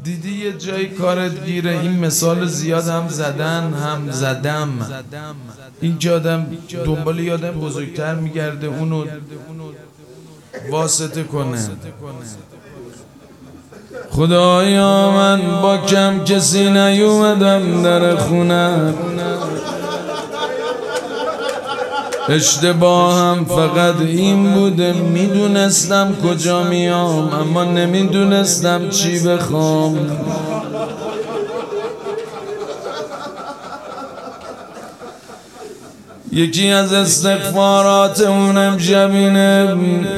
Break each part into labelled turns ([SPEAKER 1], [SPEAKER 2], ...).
[SPEAKER 1] دیدی یه جای کارت گیره. این مثال زیاد هم زدم. این که آدم دنبال یادم بزرگتر میگرده اونو واسطه کنه. خدایا من با کم کسی نیومدم در خونه، اشتباهم فقط این بوده میدونستم کجا میام اما نمیدونستم چی بخوام. یکی از استغفارات اونم جبینه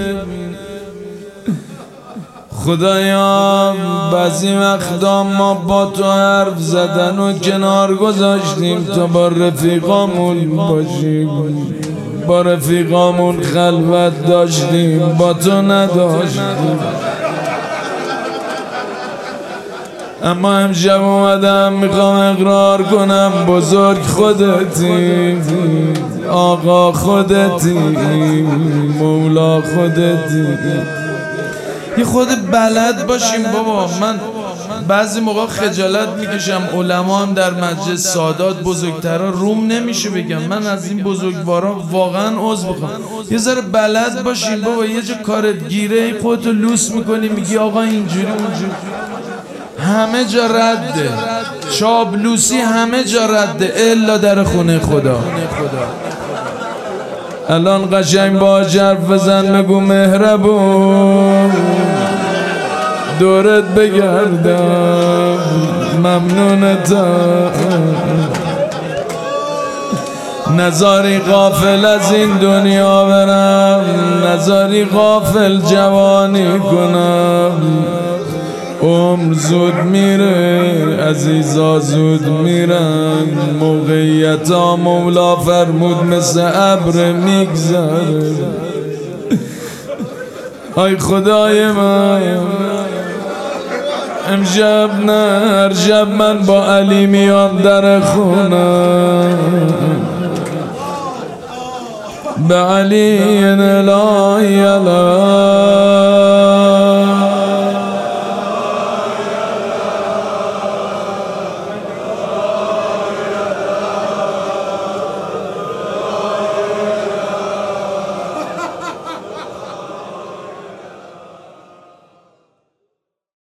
[SPEAKER 1] خدایا بعضی وقتا ما با تو حرف زدن و کنار گذاشتیم تا با رفیقامون باشیم، با رفیقامون خلوت داشتیم با تو نداشتیم. اما امشب اومدم میخوام اقرار کنم بزرگ خودتی، آقا خودتی، مولا خودتی. یه خود بلد باشیم بابا. من بعضی موقع خجالت میکشم، علما هم در مجلس سادات بزرگترا روم نمیشه بگم. من از این بزرگوارا واقعا عذر میخوام. یه ذره بلد باشیم بابا. یه جا کارت گیره خودتو لوس میکنی میگی آقا اینجوری اونجوری. همه جا رده، چابلوسی همه جا رده الا در خونه خدا. الان قشنگ با حرف بزن بگو مهربون دورت بگردم ممنونتم. نزاری غافل از این دنیا برم، نزاری غافل جوانی کنم. عمر زود میره عزیزا زود میرن، موقعیتا مولا فرمود مثل ابر میگذره. ای خدای من امشب نه هر شب من با علی میام در خونه، به علی الهی الهی